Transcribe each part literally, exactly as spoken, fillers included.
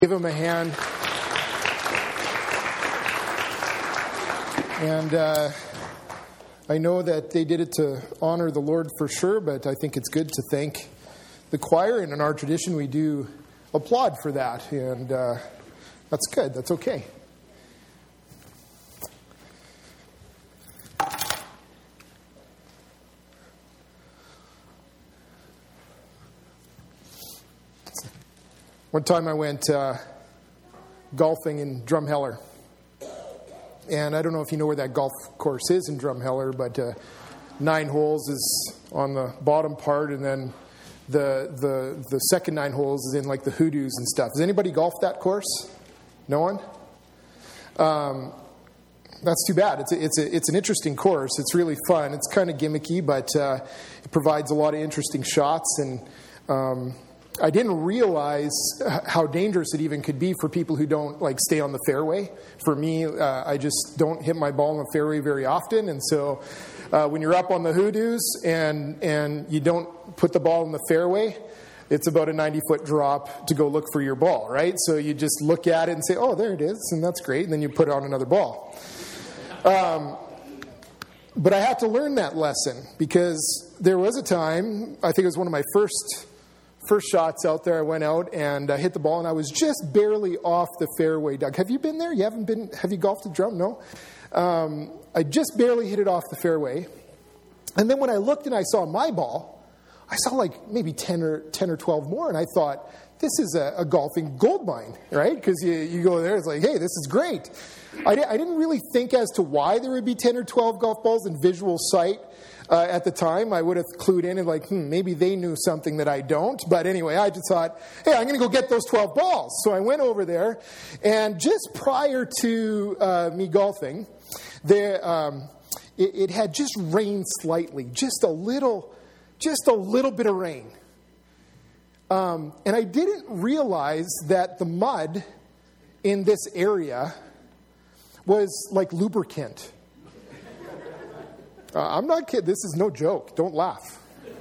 Give him a hand. And uh, I know that they did it to honor the Lord for sure, but I think it's good to thank the choir. And in our tradition, we do applaud for that. And uh, that's good. That's okay. One time I went uh, golfing in Drumheller. And I don't know if you know where that golf course is in Drumheller, but uh, nine holes is on the bottom part, and then the the the second nine holes is in like the hoodoos and stuff. Does anybody golf that course? No one? Um, that's too bad. It's a, it's a, it's an interesting course. It's really fun. It's kind of gimmicky, but uh, it provides a lot of interesting shots. And um, I didn't realize how dangerous it even could be for people who don't like stay on the fairway. For me, uh, I just don't hit my ball in the fairway very often, and so uh, when you're up on the hoodoos and and you don't put the ball in the fairway, it's about a ninety foot drop to go look for your ball, right? So you just look at it and say, "Oh, there it is," and that's great, and then you put on another ball. Um, but I had to learn that lesson because there was a time, I think it was one of my first. First shots out there, I went out and uh, hit the ball, and I was just barely off the fairway. Doug, have you been there? You haven't been? Have you golfed a drum? No. Um, I just barely hit it off the fairway, and then when I looked and I saw my ball, I saw like maybe ten or ten or twelve more, and I thought, this is a, a golfing gold mine, right? Because you, you go there, it's like, hey, this is great. I, I didn't really think as to why there would be ten or twelve golf balls in visual sight. Uh, at the time, I would have clued in and like, hmm, maybe they knew something that I don't. But anyway, I just thought, hey, I'm going to go get those twelve balls. So I went over there, and just prior to uh, me golfing, there um, it, it had just rained slightly, just a little, just a little bit of rain. Um, and I didn't realize that the mud in this area was like lubricant. Uh, I'm not kidding. This is no joke. Don't laugh.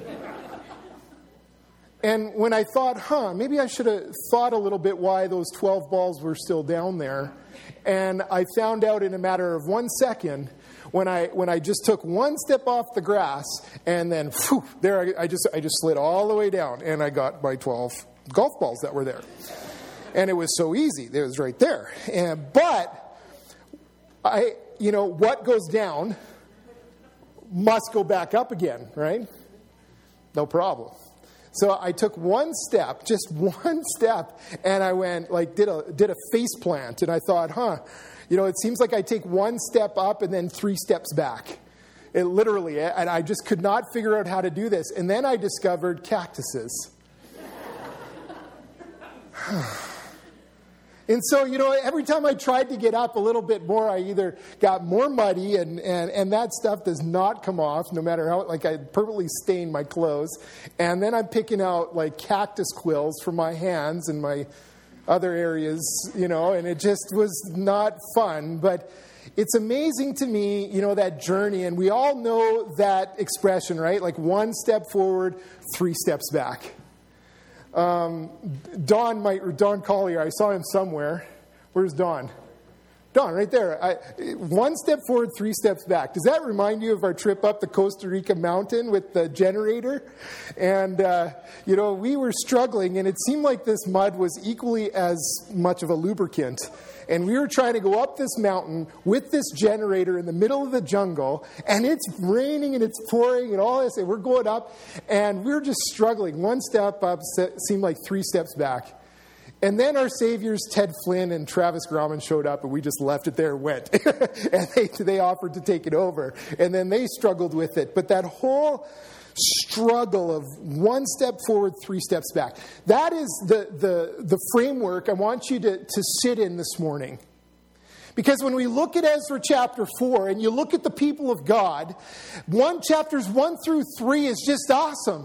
And when I thought, huh, maybe I should have thought a little bit why those twelve balls were still down there. And I found out in a matter of one second when I when I just took one step off the grass, and then whew, there I, I just I just slid all the way down, and I got my twelve golf balls that were there. And it was so easy. It was right there. And but I, you know, what goes down must go back up again, right? No problem. So I took one step, just one step, and I went like did a did a face plant, and I thought, huh, you know, it seems like I take one step up and then three steps back. It literally, and I just could not figure out how to do this. And then I discovered cactuses. And so, you know, every time I tried to get up a little bit more, I either got more muddy, and, and, and that stuff does not come off, no matter how, like I permanently stained my clothes. And then I'm picking out like cactus quills from my hands and my other areas, you know, and it just was not fun. But it's amazing to me, you know, that journey. And we all know that expression, right? Like one step forward, three steps back. Um, Don, my, Don Collier, I saw him somewhere. Where's Don? Don, right there. I, one step forward, three steps back. Does that remind you of our trip up the Costa Rica mountain with the generator? And, uh, you know, we were struggling, and it seemed like this mud was equally as much of a lubricant. And we were trying to go up this mountain with this generator in the middle of the jungle, and it's raining and it's pouring and all this, and we're going up, and we were just struggling. One step up seemed like three steps back. And then our saviors, Ted Flynn and Travis Grauman, showed up, and we just left it there and went. And they, they offered to take it over. And then they struggled with it. But that whole struggle of one step forward, three steps back, that is the, the, the framework I want you to, to sit in this morning. Because when we look at Ezra chapter four and you look at the people of God, one chapters one through three is just awesome.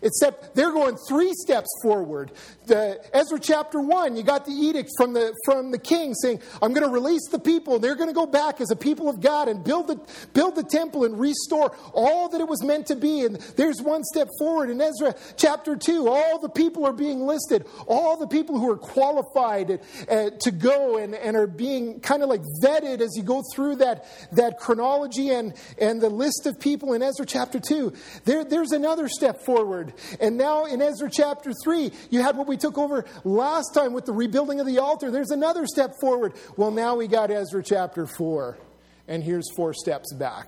except they're going three steps forward. The, Ezra chapter one, you got the edict from the from the king saying, I'm going to release the people. They're going to go back as a people of God and build the, build the temple and restore all that it was meant to be. And there's one step forward. In Ezra chapter two, all the people are being listed. All the people who are qualified uh, to go and, and are being kind of like vetted as you go through that, that chronology and, and the list of people in Ezra chapter two. There, there's another step forward. And now in Ezra chapter three, you had what we took over last time with the rebuilding of the altar. There's another step forward. Well, now we got Ezra chapter four. And here's four steps back.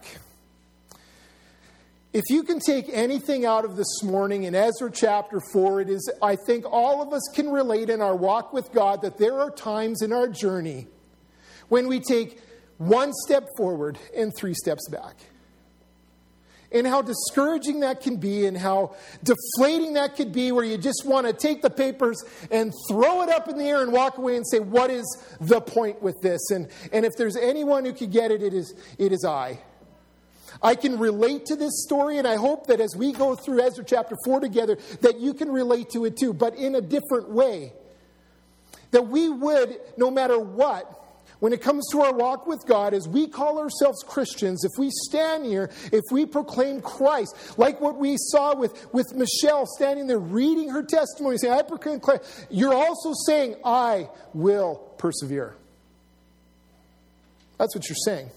If you can take anything out of this morning in Ezra chapter four, it is, I think all of us can relate in our walk with God that there are times in our journey when we take one step forward and three steps back. And how discouraging that can be and how deflating that could be, where you just want to take the papers and throw it up in the air and walk away and say, what is the point with this? And, and if there's anyone who could get it, it is, it is I. I can relate to this story, and I hope that as we go through Ezra chapter four together, that you can relate to it too, but in a different way. That we would, no matter what, when it comes to our walk with God, as we call ourselves Christians, if we stand here, if we proclaim Christ, like what we saw with, with Michelle standing there reading her testimony, saying, I proclaim Christ, you're also saying, I will persevere. That's what you're saying.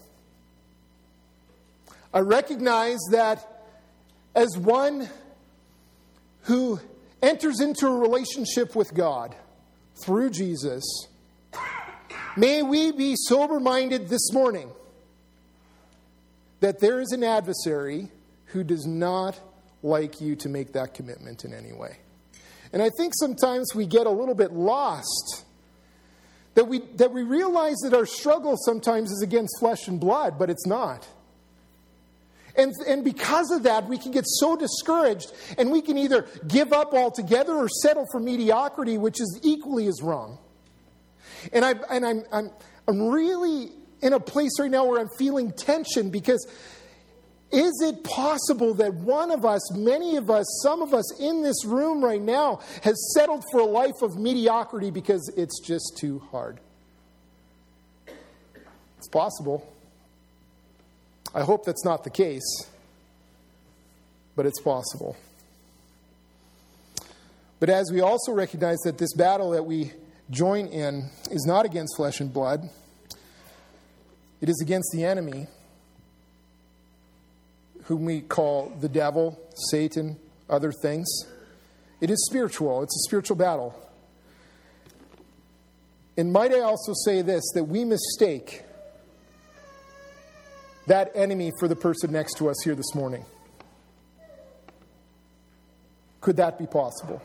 I recognize that as one who enters into a relationship with God through Jesus, may we be sober-minded this morning that there is an adversary who does not like you to make that commitment in any way. And I think sometimes we get a little bit lost, that we that we realize that our struggle sometimes is against flesh and blood, but it's not. And, and because of that, we can get so discouraged, and we can either give up altogether or settle for mediocrity, which is equally as wrong. And, I, and I'm, I'm, I'm really in a place right now where I'm feeling tension, because is it possible that one of us, many of us, some of us in this room right now has settled for a life of mediocrity because it's just too hard? It's possible. I hope that's not the case, but it's possible. But as we also recognize that this battle that we join in is not against flesh and blood, it is against the enemy, whom we call the devil, Satan, other things. It is spiritual. It's a spiritual battle. And might I also say this, that we mistake that enemy for the person next to us here this morning. Could that be possible?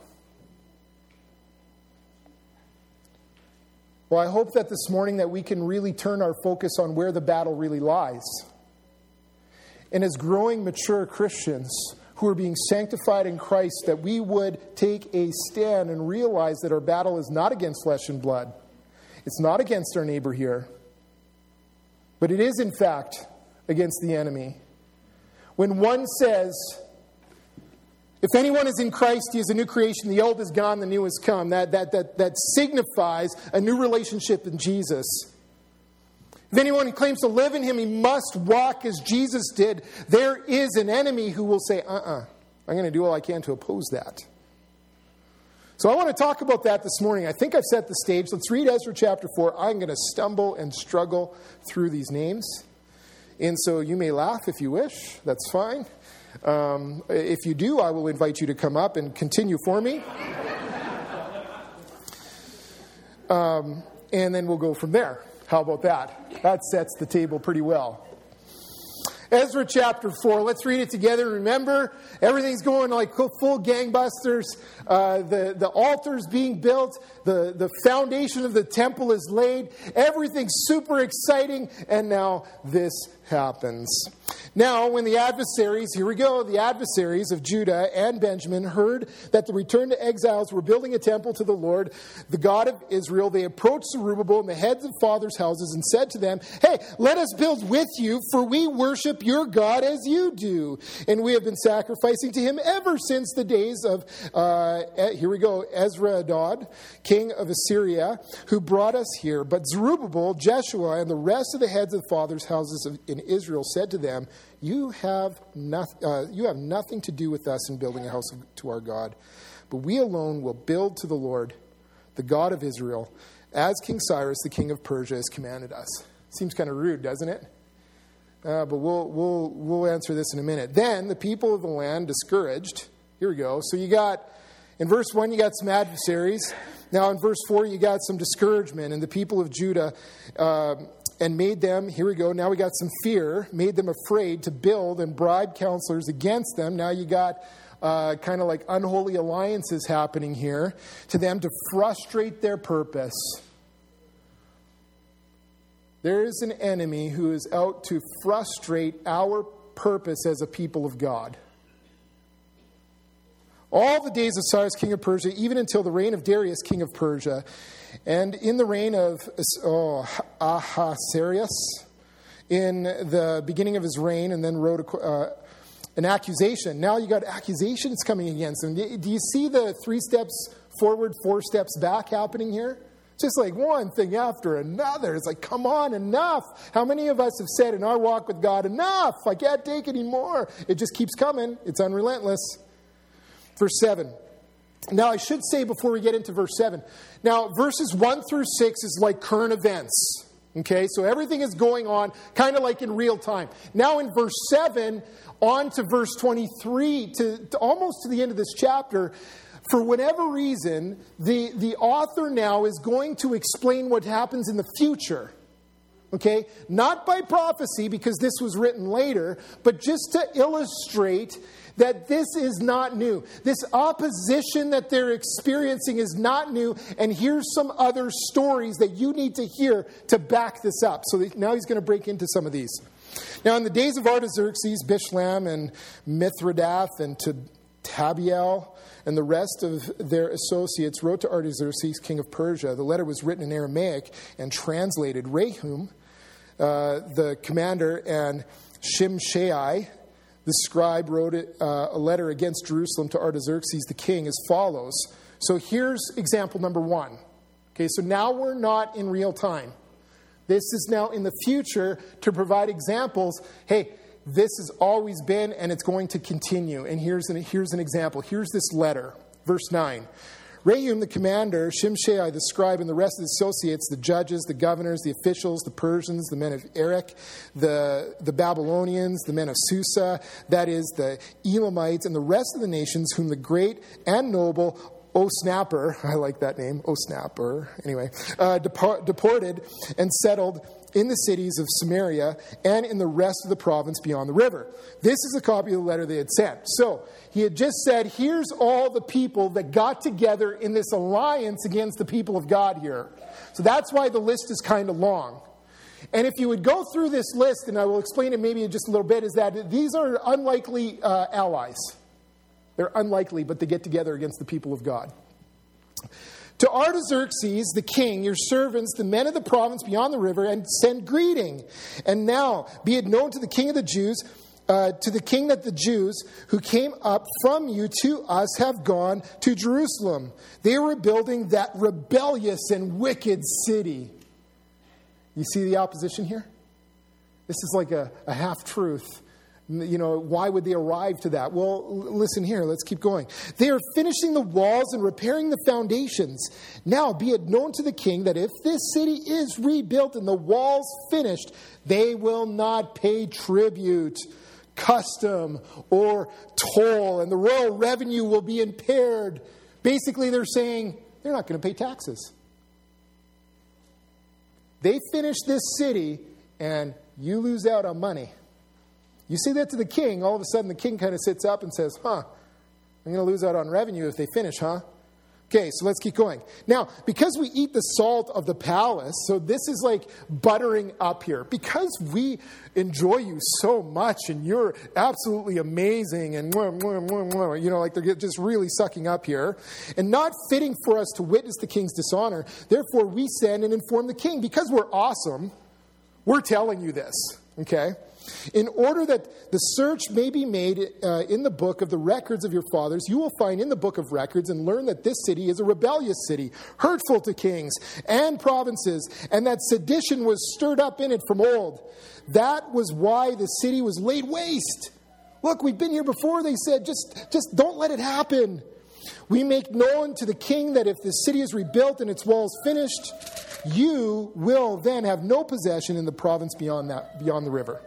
Well, I hope that this morning that we can really turn our focus on where the battle really lies. And as growing, mature Christians who are being sanctified in Christ, that we would take a stand and realize that our battle is not against flesh and blood. It's not against our neighbor here. But it is, in fact, against the enemy. When one says, if anyone is in Christ, he is a new creation. The old is gone, the new has come. That, that, that, that signifies a new relationship in Jesus. If anyone claims to live in him, he must walk as Jesus did. There is an enemy who will say, uh-uh, I'm going to do all I can to oppose that. So I want to talk about that this morning. I think I've set the stage. Let's read Ezra chapter four. I'm going to stumble and struggle through these names. And so you may laugh if you wish. That's fine. Um, if you do, I will invite you to come up and continue for me. Um, and then we'll go from there. How about that? That sets the table pretty well. Ezra chapter four. Let's read it together. Remember, everything's going like full gangbusters. Uh, the, the altar's being built. The, the foundation of the temple is laid. Everything's super exciting. And now this happens. Now, when the adversaries, here we go, the adversaries of Judah and Benjamin heard that the returned exiles were building a temple to the Lord, the God of Israel, they approached Zerubbabel and the heads of fathers' houses and said to them, hey, let us build with you, for we worship your God as you do. And we have been sacrificing to him ever since the days of, uh, here we go, Esarhaddon, king of Assyria, who brought us here. But Zerubbabel, Jeshua, and the rest of the heads of the fathers' houses of, in Israel said to them, You have, nothing, uh, you have nothing to do with us in building a house to our God, but we alone will build to the Lord, the God of Israel, as King Cyrus, the king of Persia, has commanded us. Seems kind of rude, doesn't it? Uh, but we'll we'll we'll answer this in a minute. Then the people of the land discouraged. Here we go. So you got, in verse one, you got some adversaries. Now in verse four, you got some discouragement. And the people of Judah... Uh, And made them, here we go, now we got some fear, made them afraid to build and bribe counselors against them. Now you got uh, kind of like unholy alliances happening here to them to frustrate their purpose. There is an enemy who is out to frustrate our purpose as a people of God. All the days of Cyrus, king of Persia, even until the reign of Darius, king of Persia, and in the reign of oh, Ahasuerus, in the beginning of his reign, and then wrote a, uh, an accusation. Now you got accusations coming against him. Do you see the three steps forward, four steps back happening here? Just like one thing after another. It's like, come on, enough. How many of us have said in our walk with God, enough, I can't take any more. It just keeps coming. It's unrelentless. Verse seven. Now, I should say before we get into verse seven, now, verses one through six is like current events. Okay, so everything is going on kind of like in real time. Now, in verse seven, on to verse twenty-three, to, to almost to the end of this chapter, for whatever reason, the, the author now is going to explain what happens in the future. Okay, not by prophecy, because this was written later, but just to illustrate that this is not new. This opposition that they're experiencing is not new, and here's some other stories that you need to hear to back this up. So now he's going to break into some of these. Now, in the days of Artaxerxes, Bishlam and Mithridath and Tabiel and the rest of their associates wrote to Artaxerxes, king of Persia. The letter was written in Aramaic and translated. Rehum, uh, the commander, and Shimshai, the scribe, wrote it, uh, a letter against Jerusalem to Artaxerxes the king as follows. So here's example number one. Okay, so now we're not in real time. This is now in the future to provide examples. Hey, this has always been and it's going to continue. And here's an, here's an example. Here's this letter. Verse nine. Rehum the commander, Shimshai the scribe, and the rest of the associates, the judges, the governors, the officials, the Persians, the men of Erech, the, the Babylonians, the men of Susa, that is, the Elamites, and the rest of the nations whom the great and noble Osnapper, I like that name, Osnapper, anyway, uh, depart, deported and settled in the cities of Samaria and in the rest of the province beyond the river. This is a copy of the letter they had sent. So he had just said, here's all the people that got together in this alliance against the people of God here. So that's why the list is kind of long. And if you would go through this list, and I will explain it maybe in just a little bit, is that these are unlikely uh, allies. They're unlikely, but they get together against the people of God. To Artaxerxes, the king, your servants, the men of the province beyond the river, and send greeting. And now be it known to the king of the Jews, uh, to the king that the Jews who came up from you to us have gone to Jerusalem. They were building that rebellious and wicked city. You see the opposition here? This is like a, a half-truth. You know, why would they arrive to that? Well, listen here, let's keep going. They are finishing the walls and repairing the foundations. Now be it known to the king that if this city is rebuilt and the walls finished, they will not pay tribute, custom, or toll, and the royal revenue will be impaired. Basically, they're saying they're not going to pay taxes. They finish this city, and you lose out on money. You say that to the king, all of a sudden the king kind of sits up and says, huh, I'm going to lose out on revenue if they finish, huh? Okay, so let's keep going. Now, because we eat the salt of the palace, so this is like buttering up here. Because we enjoy you so much and you're absolutely amazing and, mwah, mwah, mwah, mwah, you know, like they're just really sucking up here. And not fitting for us to witness the king's dishonor. Therefore, we send and inform the king. Because we're awesome, we're telling you this, okay? In order that the search may be made uh, in the book of the records of your fathers, you will find in the book of records and learn that this city is a rebellious city, hurtful to kings and provinces, and that sedition was stirred up in it from old. That was why the city was laid waste. Look, we've been here before, they said, just, just don't let it happen. We make known to the king that if the city is rebuilt and its walls finished, you will then have no possession in the province beyond that, beyond the river.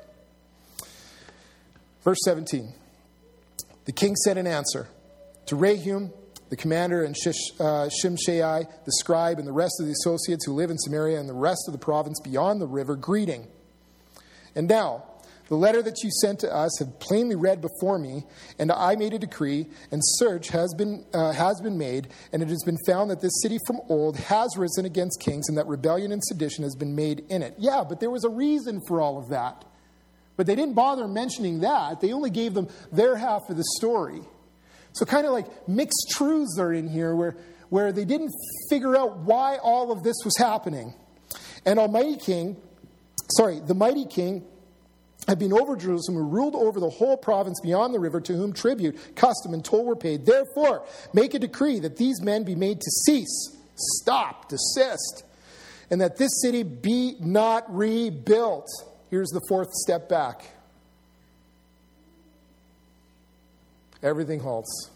Verse seventeen, the king sent an answer to Rehum, the commander, and Shish, uh, Shimshai, the scribe, and the rest of the associates who live in Samaria and the rest of the province beyond the river, greeting. And now, the letter that you sent to us have plainly read before me, and I made a decree, and search has been uh, has been made, and it has been found that this city from old has risen against kings, and that rebellion and sedition has been made in it. Yeah, but there was a reason for all of that. But they didn't bother mentioning that. They only gave them their half of the story. So kind of like mixed truths are in here where, where they didn't figure out why all of this was happening. And Almighty King, sorry, the mighty king had been over Jerusalem, who ruled over the whole province beyond the river, to whom tribute, custom, and toll were paid. Therefore, make a decree that these men be made to cease, stop, desist, and that this city be not rebuilt. Here's the fourth step back. Everything halts.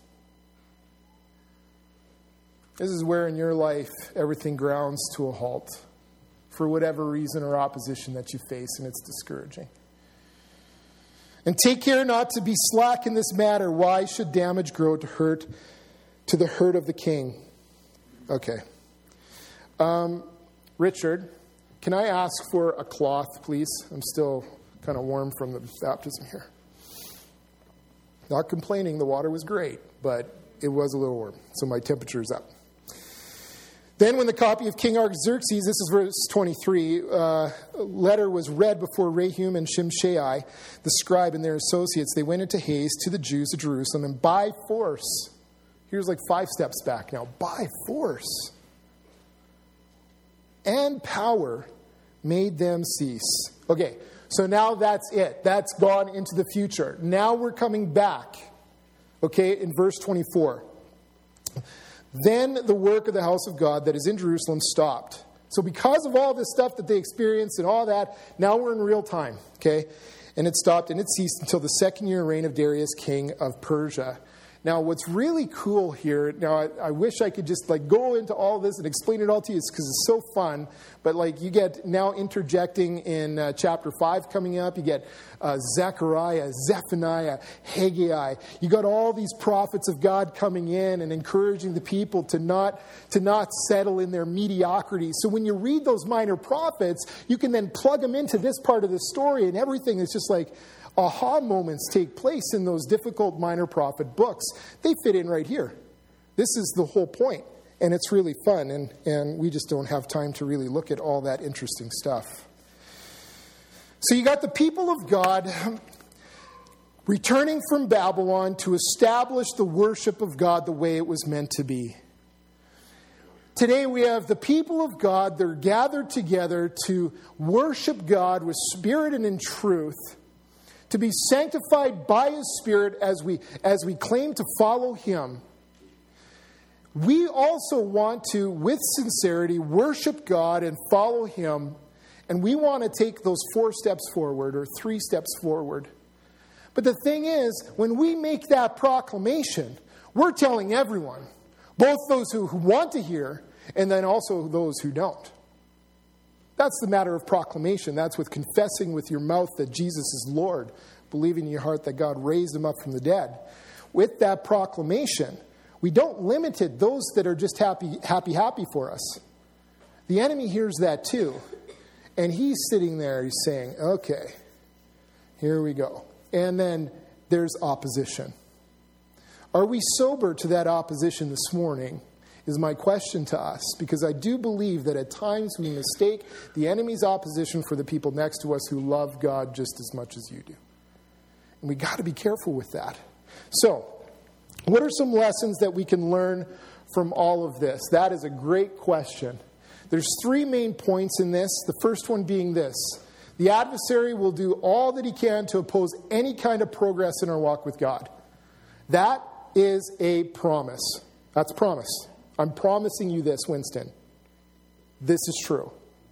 This is where in your life everything grounds to a halt for whatever reason or opposition that you face, and it's discouraging. And take care not to be slack in this matter. Why should damage grow to hurt to the hurt of the king? Okay. Um, Richard, can I ask for a cloth, please? I'm still kind of warm from the baptism here. Not complaining, the water was great, but it was a little warm, so my temperature is up. Then when the copy of King Artaxerxes, this is verse twenty-three, uh, letter was read before Rehum and Shimshai, the scribe, and their associates, they went into haste to the Jews of Jerusalem, and by force, here's like five steps back now, by force and power made them cease. Okay, so now that's it. That's gone into the future. Now we're coming back. Okay, in verse twenty-four. Then the work of the house of God that is in Jerusalem stopped. So because of all this stuff that they experienced and all that, now we're in real time. Okay, and it stopped and it ceased until the second year reign of Darius, king of Persia. Now, what's really cool here, now I, I wish I could just like go into all this and explain it all to you because it's so fun, but like you get now interjecting in uh, chapter five coming up, you get uh, Zechariah, Zephaniah, Haggai, you got all these prophets of God coming in and encouraging the people to not, to not settle in their mediocrity. So when you read those minor prophets, you can then plug them into this part of the story and everything is just like, aha moments take place in those difficult minor prophet books. They fit in right here. This is the whole point, and it's really fun, and, and we just don't have time to really look at all that interesting stuff. So you got the people of God returning from Babylon to establish the worship of God the way it was meant to be. Today we have the people of God that are gathered together to worship God with spirit and in truth, to be sanctified by His Spirit as we as we claim to follow Him. We also want to, with sincerity, worship God and follow Him. And we want to take those four steps forward or three steps forward. But the thing is, when we make that proclamation, we're telling everyone, both those who, who want to hear and then also those who don't. That's the matter of proclamation. That's with confessing with your mouth that Jesus is Lord, believing in your heart that God raised Him up from the dead. With that proclamation, we don't limit it those that are just happy, happy, happy for us. The enemy hears that too. And he's sitting there, he's saying, okay, here we go. And then there's opposition. Are we sober to that opposition this morning? is my question to us, because I do believe that at times we mistake the enemy's opposition for the people next to us who love God just as much as you do. And we got to be careful with that. So, what are some lessons that we can learn from all of this? That is a great question. There's three main points in this. The first one being this: the adversary will do all that he can to oppose any kind of progress in our walk with God. That is a promise. That's a promise. I'm promising you this, Winston. This is true.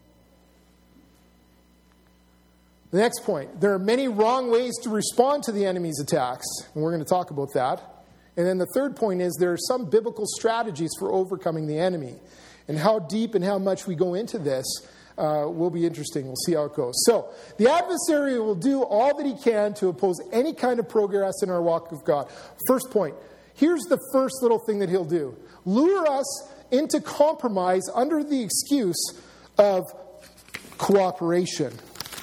The next point: there are many wrong ways to respond to the enemy's attacks, and we're going to talk about that. And then the third point is there are some biblical strategies for overcoming the enemy. And how deep and how much we go into this uh, will be interesting. We'll see how it goes. So, the adversary will do all that he can to oppose any kind of progress in our walk with God. First point. Here's the first little thing that he'll do: lure us into compromise under the excuse of cooperation.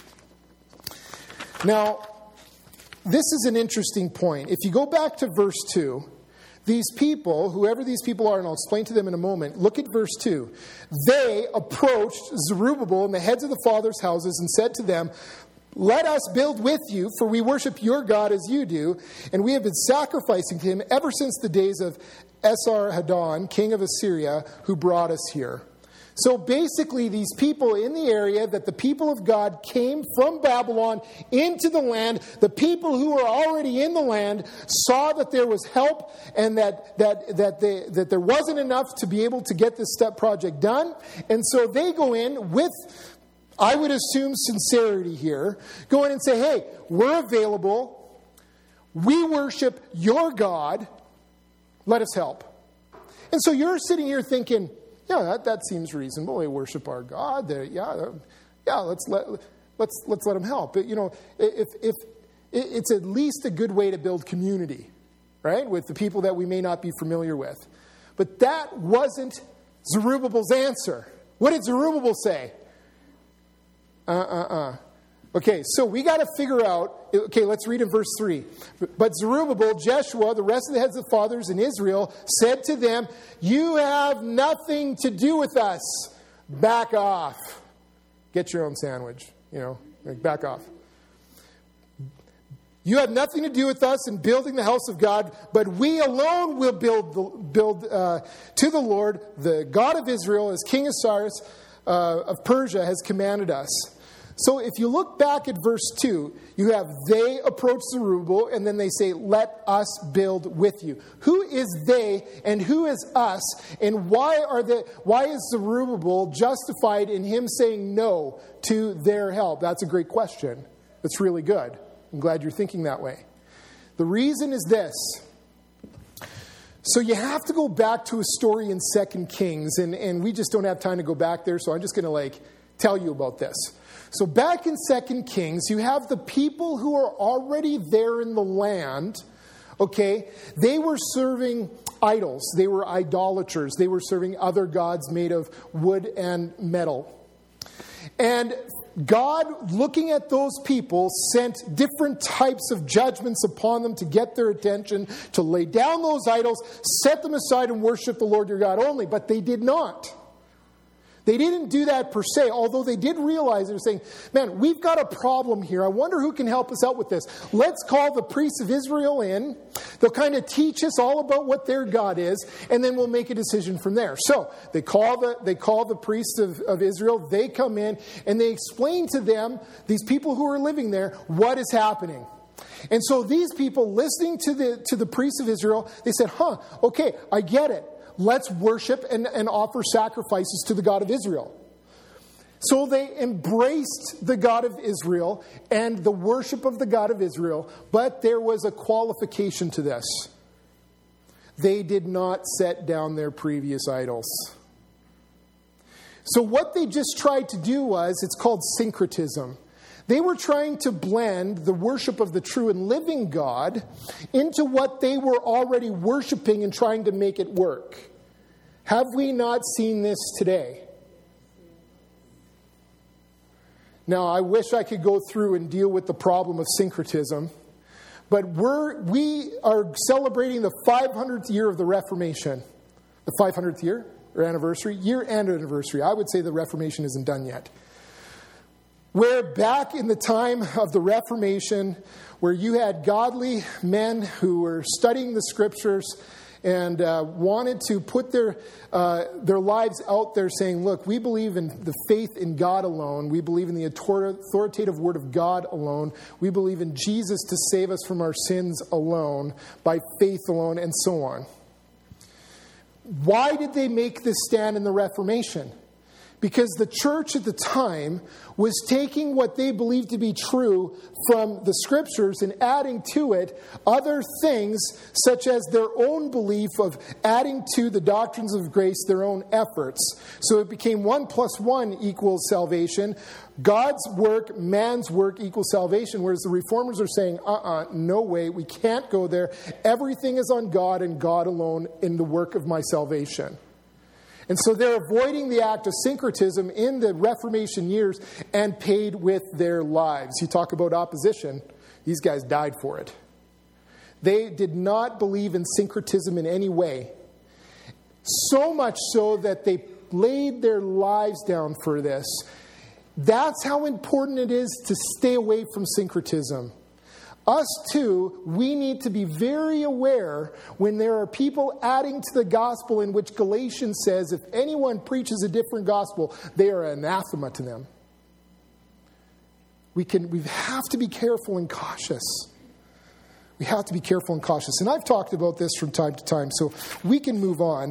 Now, this is an interesting point. If you go back to verse two, these people, whoever these people are, and I'll explain to them in a moment, look at verse two. They approached Zerubbabel and the heads of the fathers' houses and said to them, "Let us build with you, for we worship your God as you do, and we have been sacrificing to him ever since the days of Esarhaddon, king of Assyria, who brought us here." So basically, these people in the area that the people of God came from Babylon into the land, the people who were already in the land saw that there was help and that that that they, that there wasn't enough to be able to get this step project done. And so they go in with, I would assume, sincerity here, go in and say, "Hey, we're available. We worship your God. Let us help." And so you're sitting here thinking, yeah, that, that seems reasonable. They worship our God. They're, yeah, yeah. Let's let let's let's let them help. But, you know, if if it's at least a good way to build community, right, with the people that we may not be familiar with. But that wasn't Zerubbabel's answer. What did Zerubbabel say? Uh uh uh. Okay, so we got to figure out, okay, let's read in verse three. But Zerubbabel, Jeshua, the rest of the heads of the fathers in Israel said to them, "You have nothing to do with us. Back off." Get your own sandwich, you know, like back off. "You have nothing to do with us in building the house of God, but we alone will build the, build uh, to the Lord, the God of Israel, as King Cyrus uh, of Persia has commanded us." So if you look back at verse two, you have they approach Zerubbabel and then they say, "Let us build with you." Who is they and who is us? And why are they, why is Zerubbabel justified in him saying no to their help? That's a great question. That's really good. I'm glad you're thinking that way. The reason is this. So you have to go back to a story in Second Kings, and, and we just don't have time to go back there, so I'm just going to like tell you about this. So back in Second Kings, you have the people who are already there in the land, okay? They were serving idols. They were idolaters. They were serving other gods made of wood and metal. And God, looking at those people, sent different types of judgments upon them to get their attention, to lay down those idols, set them aside and worship the Lord your God only. But they did not. They didn't do that per se, although they did realize, they were saying, "Man, we've got a problem here. I wonder who can help us out with this. Let's call the priests of Israel in. They'll kind of teach us all about what their God is, and then we'll make a decision from there." So they call the they call the priests of, of Israel. They come in, and they explain to them, these people who are living there, what is happening. And so these people, listening to the to the priests of Israel, they said, huh, okay, I get it. Let's worship and, and offer sacrifices to the God of Israel. So they embraced the God of Israel and the worship of the God of Israel, but there was a qualification to this. They did not set down their previous idols. So what they just tried to do was, it's called syncretism. They were trying to blend the worship of the true and living God into what they were already worshiping and trying to make it work. Have we not seen this today? Now, I wish I could go through and deal with the problem of syncretism, but we're, we are celebrating the five hundredth year of the Reformation. the five hundredth year or anniversary, year and anniversary. I would say the Reformation isn't done yet. Where back in the time of the Reformation, where you had godly men who were studying the Scriptures and uh, wanted to put their uh, their lives out there saying, look, we believe in the faith in God alone. We believe in the authoritative Word of God alone. We believe in Jesus to save us from our sins alone, by faith alone, and so on. Why did they make this stand in the Reformation? Because the church at the time was taking what they believed to be true from the Scriptures and adding to it other things, such as their own belief of adding to the doctrines of grace their own efforts. So it became one plus one equals salvation. God's work, man's work equals salvation, whereas the Reformers are saying, uh-uh, no way, we can't go there. Everything is on God and God alone in the work of my salvation. And so they're avoiding the act of syncretism in the Reformation years and paid with their lives. You talk about opposition. These guys died for it. They did not believe in syncretism in any way. So much so that they laid their lives down for this. That's how important it is to stay away from syncretism. Us too, we need to be very aware when there are people adding to the gospel in which Galatians says if anyone preaches a different gospel, they are anathema to them. We can, we have to be careful and cautious. We have to be careful and cautious. And I've talked about this from time to time, so we can move on.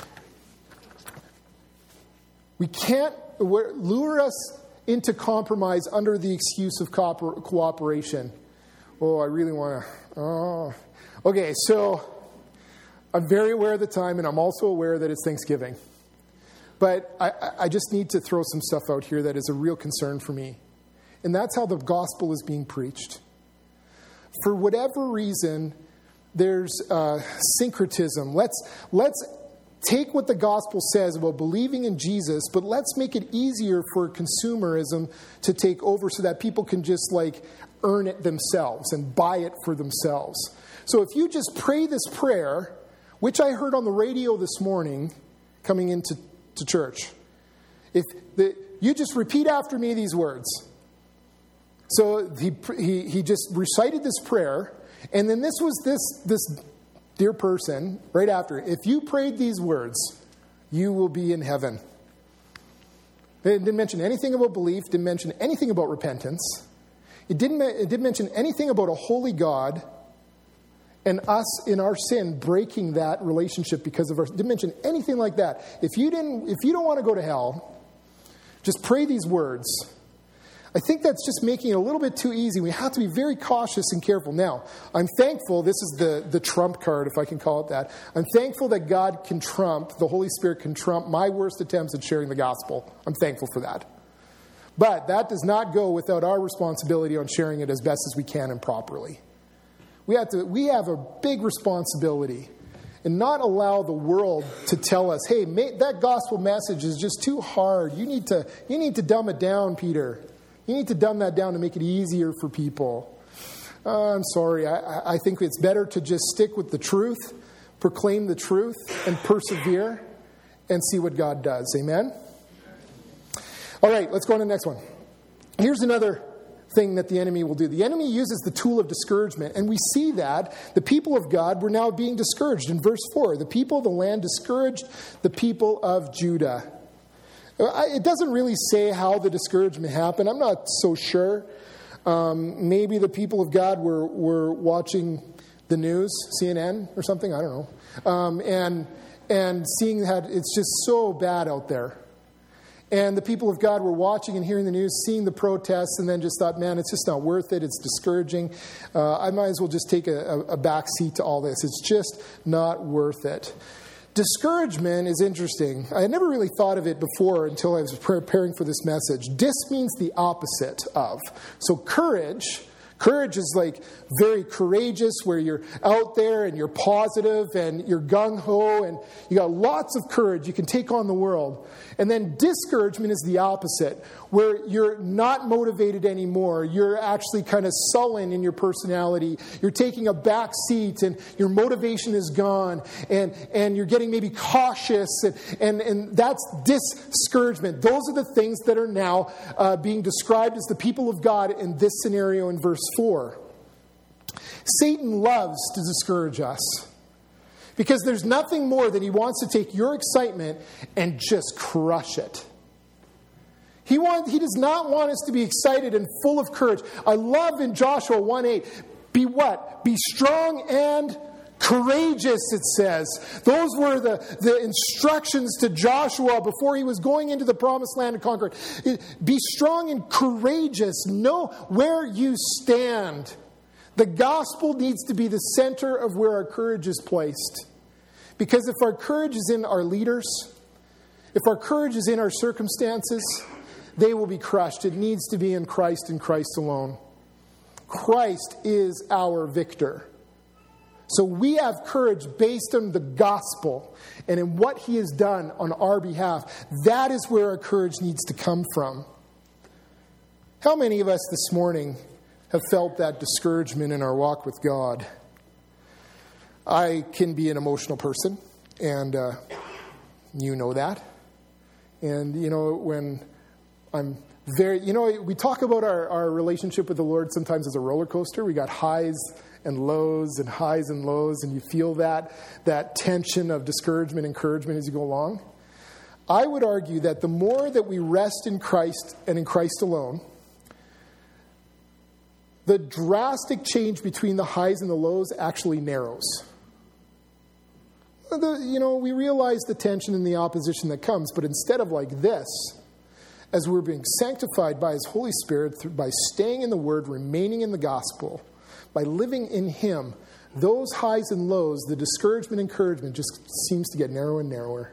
We can't lure us into compromise under the excuse of cooperation. Oh, I really want to... Oh. Okay, so I'm very aware of the time, and I'm also aware that it's Thanksgiving. But I, I just need to throw some stuff out here that is a real concern for me. And that's how the gospel is being preached. For whatever reason, there's uh, syncretism. Let's let's take what the gospel says about believing in Jesus, but let's make it easier for consumerism to take over so that people can just like earn it themselves and buy it for themselves. So if you just pray this prayer, which I heard on the radio this morning coming into to church, if the, you just repeat after me these words. So he, he he just recited this prayer, and then this was this this dear person right after. If you prayed these words, you will be in heaven. It didn't mention anything about belief, didn't mention anything about repentance. It didn't, it didn't mention anything about a holy God and us in our sin breaking that relationship because of our... It didn't mention anything like that. If you didn't, if you don't want to go to hell, just pray these words. I think that's just making it a little bit too easy. We have to be very cautious and careful. Now, I'm thankful, this is the, the trump card, if I can call it that. I'm thankful that God can trump, the Holy Spirit can trump my worst attempts at sharing the gospel. I'm thankful for that. But that does not go without our responsibility on sharing it as best as we can and properly. We have to. We have a big responsibility and not allow the world to tell us, hey, that gospel message is just too hard. You need to, you need to dumb it down, Peter. You need to dumb that down to make it easier for people. Uh, I'm sorry. I, I think it's better to just stick with the truth, proclaim the truth, and persevere and see what God does. Amen? All right, let's go on to the next one. Here's another thing that the enemy will do. The enemy uses the tool of discouragement, and we see that the people of God were now being discouraged. In verse four, the people of the land discouraged the people of Judah. It doesn't really say how the discouragement happened. I'm not so sure. Um, maybe the people of God were, were watching the news, C N N or something, I don't know, um, and and seeing that it's just so bad out there. And the people of God were watching and hearing the news, seeing the protests, and then just thought, man, it's just not worth it. It's discouraging. Uh, I might as well just take a, a back seat to all this. It's just not worth it. Discouragement is interesting. I had never really thought of it before until I was preparing for this message. Dis means the opposite of. So courage, Courage is like very courageous, where you're out there and you're positive and you're gung-ho and you got lots of courage. You can take on the world. And then discouragement is the opposite, where you're not motivated anymore. You're actually kind of sullen in your personality. You're taking a back seat and your motivation is gone. And, and you're getting maybe cautious. And, and, and that's discouragement. Those are the things that are now uh, being described as the people of God in this scenario in verse four. Satan loves to discourage us, because there's nothing more than he wants to take your excitement and just crush it. He want, he does not want us to be excited and full of courage. I love in Joshua one eight, be what? Be strong and courageous, it says. Those were the, the instructions to Joshua before he was going into the promised land to conquer it. Be strong and courageous. Know where you stand. The gospel needs to be the center of where our courage is placed. Because if our courage is in our leaders, if our courage is in our circumstances, they will be crushed. It needs to be in Christ and Christ alone. Christ is our victor. So we have courage based on the gospel and in what he has done on our behalf. That is where our courage needs to come from. How many of us this morning have felt that discouragement in our walk with God? I can be an emotional person, and uh, you know that. And, you know, when I'm very, you know, we talk about our, our relationship with the Lord sometimes as a roller coaster. We got highs and lows and highs and lows, and you feel that, that tension of discouragement and encouragement as you go along. I would argue that the more that we rest in Christ and in Christ alone, the drastic change between the highs and the lows actually narrows. The, you know, we realize the tension and the opposition that comes, but instead of like this, as we're being sanctified by his Holy Spirit, through, by staying in the Word, remaining in the gospel, by living in him, those highs and lows, the discouragement and encouragement just seems to get narrower and narrower.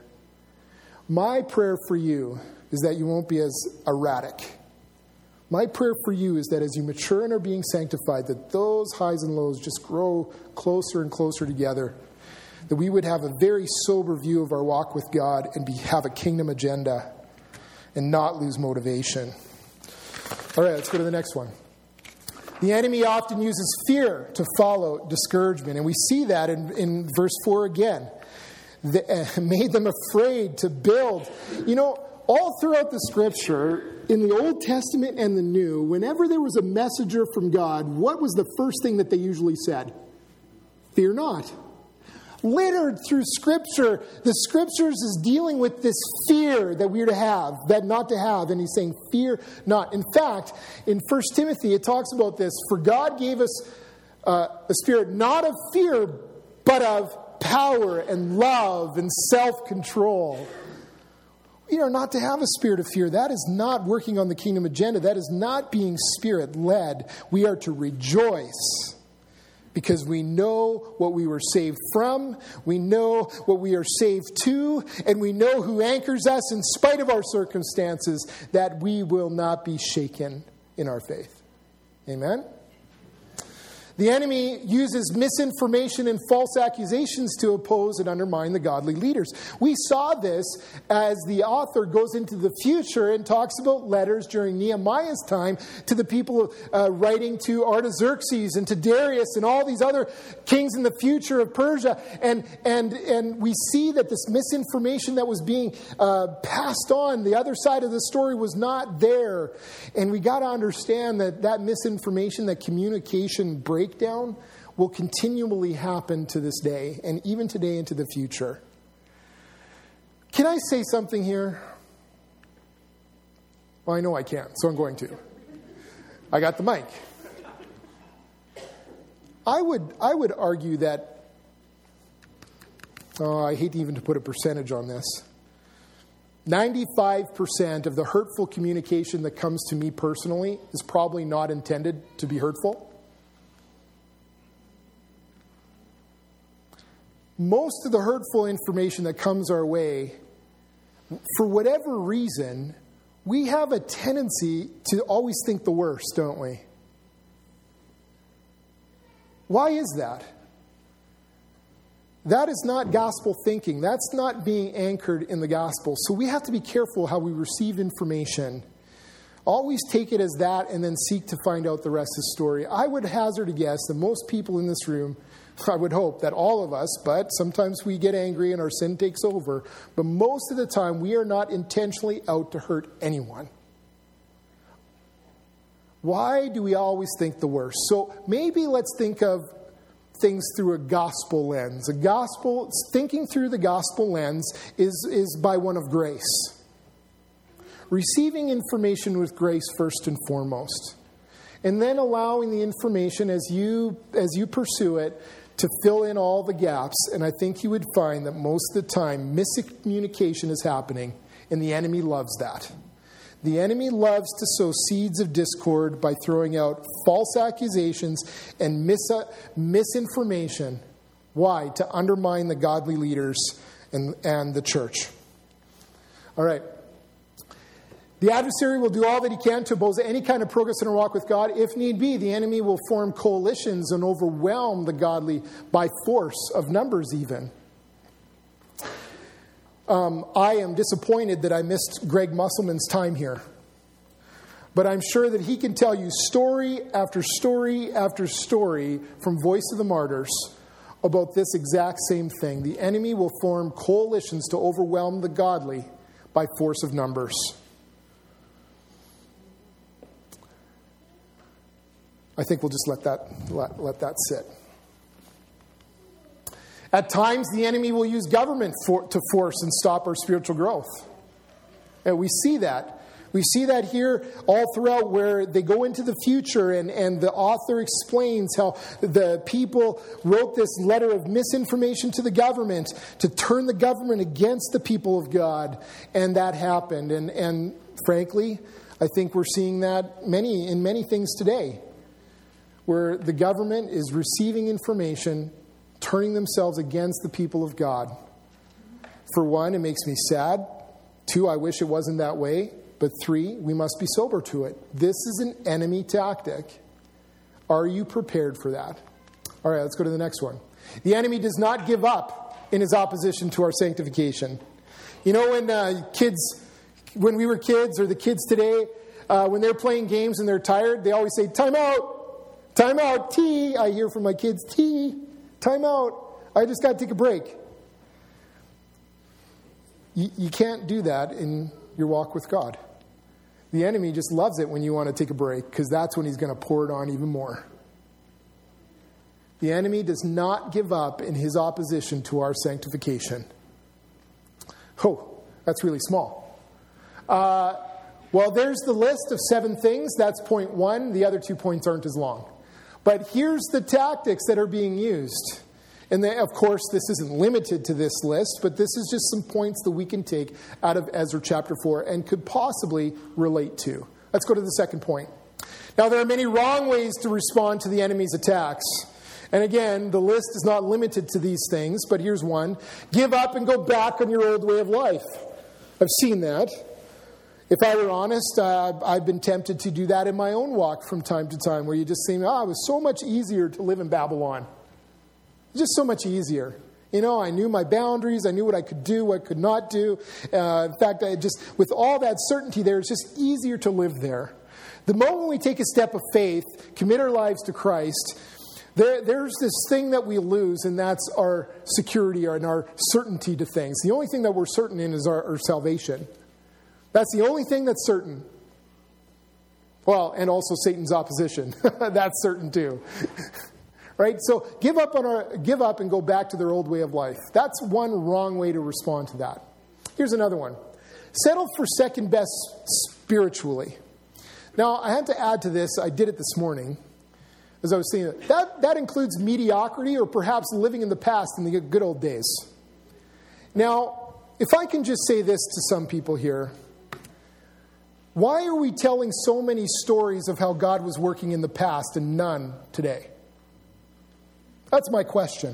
My prayer for you is that you won't be as erratic. My prayer for you is that as you mature and are being sanctified, that those highs and lows just grow closer and closer together, that we would have a very sober view of our walk with God and be, have a kingdom agenda and not lose motivation. All right, let's go to the next one. The enemy often uses fear to follow discouragement, and we see that in, in verse four again. The, uh, made them afraid to build. You know, all throughout the Scripture, in the Old Testament and the New, whenever there was a messenger from God, what was the first thing that they usually said? Fear not. Littered through Scripture, the Scriptures is dealing with this fear that we're to have, that not to have, and he's saying, fear not. In fact, in First Timothy, it talks about this, for God gave us uh, a spirit not of fear, but of power and love and self-control. We are not to have a spirit of fear. That is not working on the kingdom agenda. That is not being Spirit-led. We are to rejoice, because we know what we were saved from, we know what we are saved to, and we know who anchors us in spite of our circumstances, that we will not be shaken in our faith. Amen? The enemy uses misinformation and false accusations to oppose and undermine the godly leaders. We saw this as the author goes into the future and talks about letters during Nehemiah's time to the people uh, writing to Artaxerxes and to Darius and all these other kings in the future of Persia. And and and we see that this misinformation that was being uh, passed on, the other side of the story was not there. And we got to understand that that misinformation, that communication breakdown will continually happen to this day, and even today into the future. Can I say something here? Well, I know I can't, so I'm going to. I got the mic. I would I would argue that, oh, I hate even to put a percentage on this, ninety-five percent of the hurtful communication that comes to me personally is probably not intended to be hurtful. Most of the hurtful information that comes our way, for whatever reason, we have a tendency to always think the worst, don't we? Why is that? That is not gospel thinking. That's not being anchored in the gospel. So we have to be careful how we receive information. Always take it as that and then seek to find out the rest of the story. I would hazard a guess that most people in this room, I would hope that all of us, but sometimes we get angry and our sin takes over, but most of the time we are not intentionally out to hurt anyone. Why do we always think the worst? So maybe let's think of things through a gospel lens. A gospel, thinking through the gospel lens is, is by one of grace. Receiving information with grace first and foremost. And then allowing the information as you as you pursue it to fill in all the gaps. And I think you would find that most of the time miscommunication is happening, and the enemy loves that. The enemy loves to sow seeds of discord by throwing out false accusations and mis- misinformation. Why? To undermine the godly leaders and, and the church. All right. The adversary will do all that he can to oppose any kind of progress in our walk with God. If need be, the enemy will form coalitions and overwhelm the godly by force of numbers even. Um, I am disappointed that I missed Greg Musselman's time here. But I'm sure that he can tell you story after story after story from Voice of the Martyrs about this exact same thing. The enemy will form coalitions to overwhelm the godly by force of numbers. I think we'll just let that let, let that sit. At times, the enemy will use government for, to force and stop our spiritual growth. And we see that. We see that here all throughout, where they go into the future and, and the author explains how the people wrote this letter of misinformation to the government to turn the government against the people of God. And that happened. And, and frankly, I think we're seeing that many in many things today, where the government is receiving information, turning themselves against the people of God. For one, it makes me sad. Two, I wish it wasn't that way. But three, we must be sober to it. This is an enemy tactic. Are you prepared for that? All right, let's go to the next one. The enemy does not give up in his opposition to our sanctification. You know, when uh, kids, when we were kids, or the kids today, uh, when they're playing games and they're tired, they always say, time out, time out, tea. I hear from my kids, tea. Time out. I just got to take a break. You, you can't do that in your walk with God. The enemy just loves it when you want to take a break, because that's when he's going to pour it on even more. The enemy does not give up in his opposition to our sanctification. Oh, that's really small. Uh, well, there's the list of seven things. That's point one. The other two points aren't as long. But here's the tactics that are being used. And then, of course, this isn't limited to this list, but this is just some points that we can take out of Ezra chapter four and could possibly relate to. Let's go to the second point. Now, there are many wrong ways to respond to the enemy's attacks. And again, the list is not limited to these things, but here's one. Give up and go back on your old way of life. I've seen that. If I were honest, uh, I've been tempted to do that in my own walk from time to time, where you just think, oh, it was so much easier to live in Babylon. Just so much easier. You know, I knew my boundaries. I knew what I could do, what I could not do. Uh, in fact, I just, with all that certainty there, it's just easier to live there. The moment we take a step of faith, commit our lives to Christ, there, there's this thing that we lose, and that's our security and our certainty to things. The only thing that we're certain in is our, our salvation. That's the only thing that's certain. Well, and also Satan's opposition. That's certain too. Right? So give up on our give up and go back to their old way of life. That's one wrong way to respond to that. Here's another one. Settle for second best spiritually. Now, I had to add to this. I did it this morning. As I was saying, that, that includes mediocrity or perhaps living in the past in the good old days. Now, if I can just say this to some people here. Why are we telling so many stories of how God was working in the past and none today? That's my question.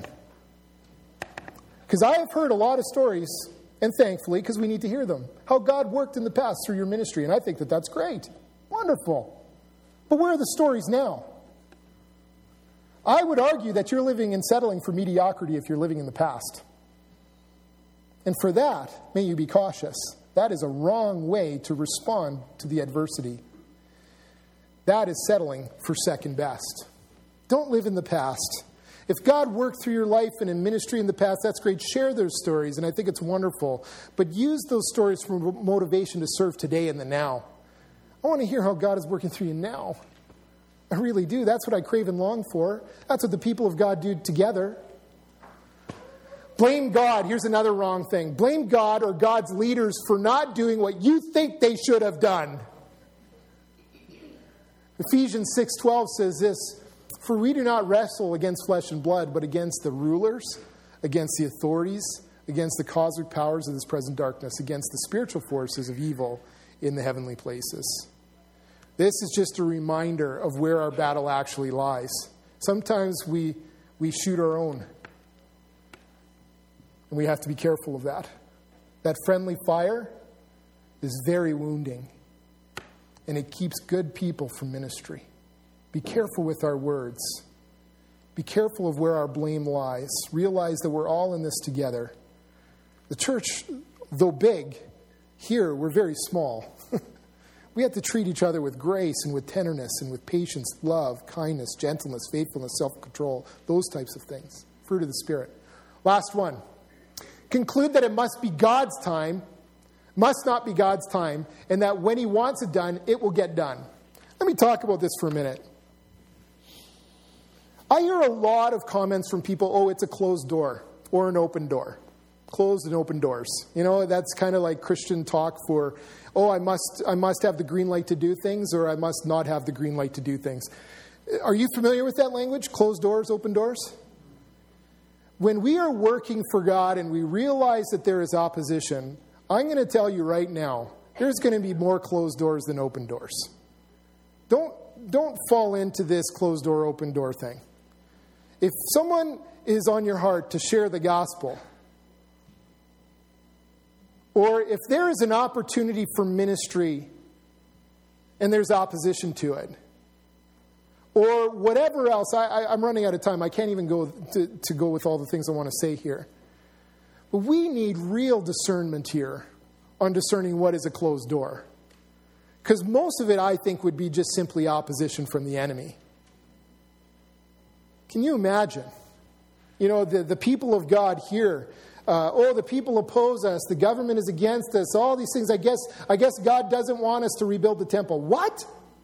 Because I have heard a lot of stories, and thankfully, because we need to hear them, how God worked in the past through your ministry. And I think that that's great. Wonderful. But where are the stories now? I would argue that you're living and settling for mediocrity if you're living in the past. And for that, may you be cautious. That is a wrong way to respond to the adversity. That is settling for second best. Don't live in the past. If God worked through your life and in ministry in the past, that's great. Share those stories, and I think it's wonderful. But use those stories for motivation to serve today and the now. I want to hear how God is working through you now. I really do. That's what I crave and long for. That's what the people of God do together. Blame God. Here's another wrong thing. Blame God or God's leaders for not doing what you think they should have done. Ephesians six twelve says this, "For we do not wrestle against flesh and blood, but against the rulers, against the authorities, against the cosmic powers of this present darkness, against the spiritual forces of evil in the heavenly places." This is just a reminder of where our battle actually lies. Sometimes we we shoot our own. And we have to be careful of that. That friendly fire is very wounding. And it keeps good people from ministry. Be careful with our words. Be careful of where our blame lies. Realize that we're all in this together. The church, though big, here we're very small. We have to treat each other with grace and with tenderness and with patience, love, kindness, gentleness, faithfulness, self-control, those types of things. Fruit of the Spirit. Last one. Conclude that it must be God's time, must not be God's time, and that when he wants it done, it will get done. Let me talk about this for a minute. I hear a lot of comments from people, oh, it's a closed door or an open door. Closed and open doors. You know, that's kind of like Christian talk for, oh, I must I must have the green light to do things, or I must not have the green light to do things. Are you familiar with that language? Closed doors, open doors? When we are working for God and we realize that there is opposition, I'm going to tell you right now, there's going to be more closed doors than open doors. Don't, don't fall into this closed door, open door thing. If someone is on your heart to share the gospel, or if there is an opportunity for ministry and there's opposition to it, or whatever else, I, I, I'm running out of time. I can't even go to, to go with all the things I want to say here. But we need real discernment here on discerning what is a closed door. Because most of it, I think, would be just simply opposition from the enemy. Can you imagine? You know, the, the people of God here, uh, oh, the people oppose us, the government is against us, all these things. I guess I guess God doesn't want us to rebuild the temple. What?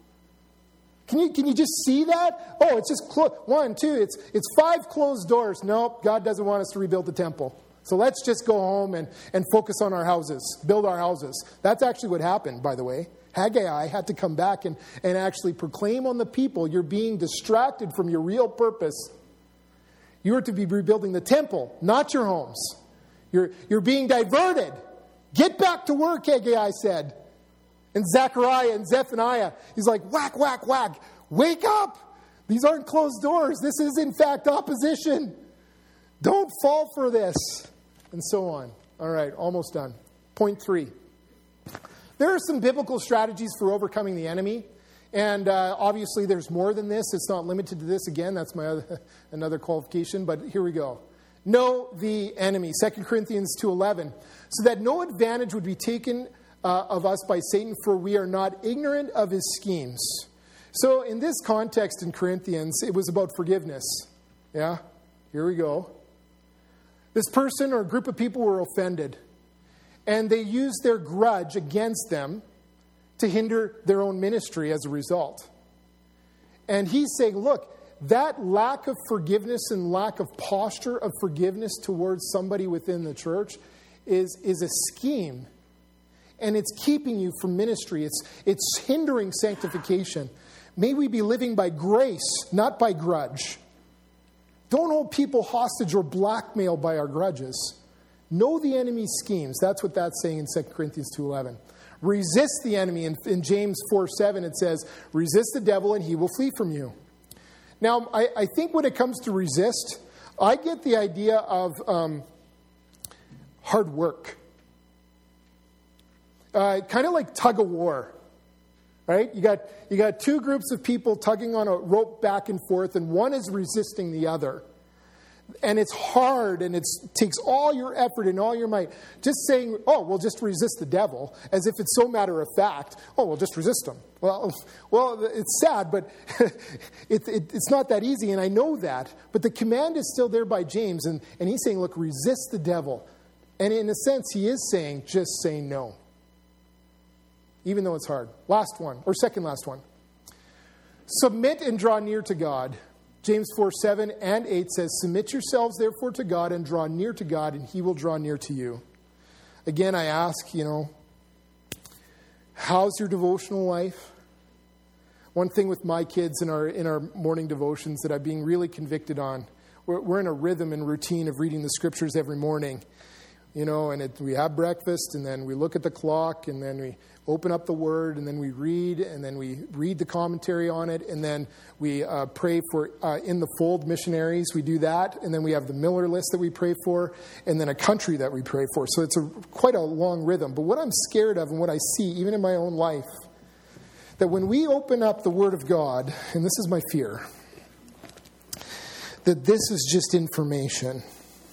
Can you can you just see that? Oh, it's just clo- one, two, it's it's five closed doors. Nope, God doesn't want us to rebuild the temple. So let's just go home and, and focus on our houses, build our houses. That's actually what happened, by the way. Haggai had to come back and, and actually proclaim on the people, you're being distracted from your real purpose. You are to be rebuilding the temple, not your homes. You're, you're being diverted. Get back to work, Haggai said. And Zechariah and Zephaniah, he's like, whack, whack, whack. Wake up. These aren't closed doors. This is, in fact, opposition. Don't fall for this. And so on. All right, almost done. Point three. There are some biblical strategies for overcoming the enemy. And uh, obviously there's more than this. It's not limited to this. Again, that's my other, another qualification. But here we go. Know the enemy. Second Corinthians two eleven. So that no advantage would be taken uh, of us by Satan, for we are not ignorant of his schemes. So in this context in Corinthians, it was about forgiveness. Yeah? Here we go. This person or group of people were offended. And they used their grudge against them to hinder their own ministry as a result. And he's saying, look, that lack of forgiveness and lack of posture of forgiveness towards somebody within the church is, is a scheme. And it's keeping you from ministry. It's, it's hindering sanctification. May we be living by grace, not by grudge. Don't hold people hostage or blackmail by our grudges. Know the enemy's schemes. That's what that's saying in Second Corinthians two eleven. Resist the enemy. In, in James four seven, it says, resist the devil and he will flee from you. Now, I, I think when it comes to resist, I get the idea of um, hard work. Uh, kind of like tug of war. Right? You got you got two groups of people tugging on a rope back and forth, and one is resisting the other. And it's hard, and it takes all your effort and all your might. Just saying, oh, we'll just resist the devil, as if it's so matter of fact. Oh, we'll just resist him. Well, well, it's sad, but it, it, it's not that easy, and I know that. But the command is still there by James, and, and he's saying, look, resist the devil. And in a sense, he is saying, just say no. Even though it's hard. Last one, or second last one. Submit and draw near to God. James four, seven and eight says, submit yourselves therefore to God and draw near to God, and he will draw near to you. Again, I ask, you know, how's your devotional life? One thing with my kids in our in our morning devotions that I'm being really convicted on, we're, we're in a rhythm and routine of reading the scriptures every morning. You know, and it, we have breakfast, and then we look at the clock, and then we open up the Word, and then we read, and then we read the commentary on it, and then we uh, pray for uh, In the Fold missionaries. We do that, and then we have the Miller list that we pray for, and then a country that we pray for. So it's a quite a long rhythm. But what I'm scared of, and what I see, even in my own life, that when we open up the Word of God, and this is my fear, that this is just information.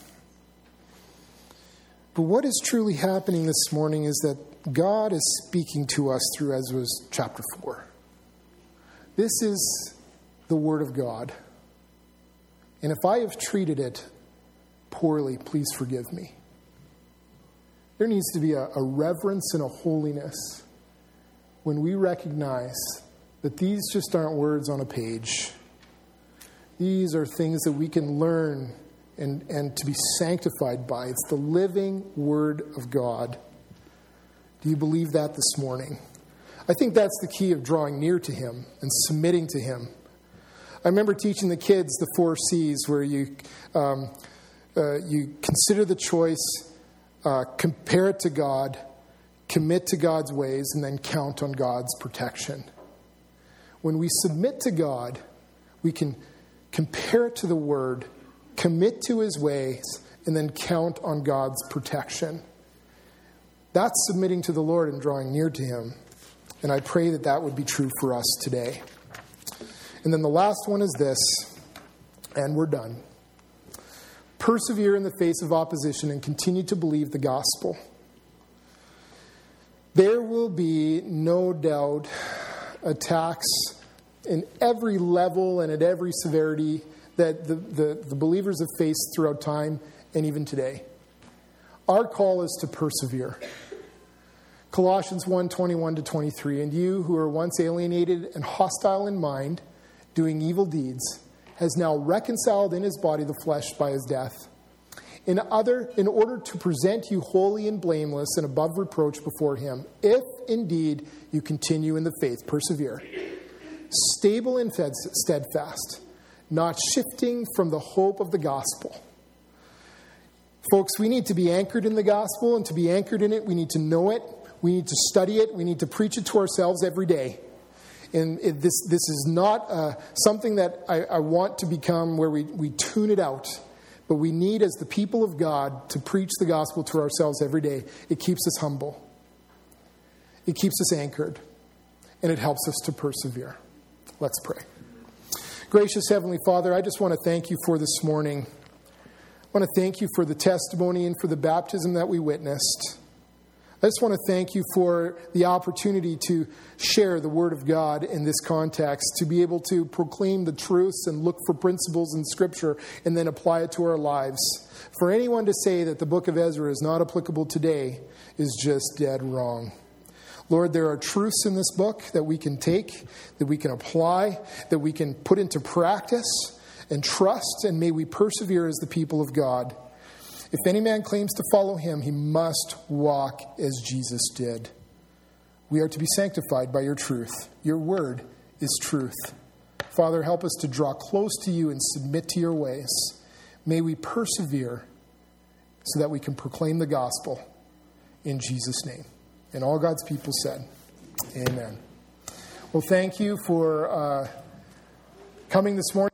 But what is truly happening this morning is that God is speaking to us through Ezra chapter four. This is the Word of God. And if I have treated it poorly, please forgive me. There needs to be a, a reverence and a holiness when we recognize that these just aren't words on a page. These are things that we can learn And, and to be sanctified by. It's the living Word of God. Do you believe that this morning? I think that's the key of drawing near to Him and submitting to Him. I remember teaching the kids the four C's, where you um, uh, you consider the choice, uh, compare it to God, commit to God's ways, and then count on God's protection. When we submit to God, we can compare it to the Word, commit to His ways, and then count on God's protection. That's submitting to the Lord and drawing near to Him. And I pray that that would be true for us today. And then the last one is this, and we're done. Persevere in the face of opposition and continue to believe the gospel. There will be, no doubt, attacks in every level and at every severity that the, the, the believers have faced throughout time and even today. Our call is to persevere. Colossians one, twenty-one to twenty-three, and you who were once alienated and hostile in mind, doing evil deeds, has now reconciled in his body the flesh by his death, in other, in order to present you holy and blameless and above reproach before him, if indeed you continue in the faith, persevere, stable and steadfast, not shifting from the hope of the gospel. Folks, we need to be anchored in the gospel, and to be anchored in it, we need to know it, we need to study it, we need to preach it to ourselves every day. And it, this this is not uh, something that I, I want to become where we, we tune it out. But we need, as the people of God, to preach the gospel to ourselves every day. It keeps us humble. It keeps us anchored. And it helps us to persevere. Let's pray. Gracious Heavenly Father, I just want to thank you for this morning. I want to thank you for the testimony and for the baptism that we witnessed. I just want to thank you for the opportunity to share the Word of God in this context, to be able to proclaim the truths and look for principles in Scripture and then apply it to our lives. For anyone to say that the book of Ezra is not applicable today is just dead wrong. Lord, there are truths in this book that we can take, that we can apply, that we can put into practice and trust, and may we persevere as the people of God. If any man claims to follow him, he must walk as Jesus did. We are to be sanctified by your truth. Your word is truth. Father, help us to draw close to you and submit to your ways. May we persevere so that we can proclaim the gospel in Jesus' name. And all God's people said, amen. Well, thank you for uh, coming this morning.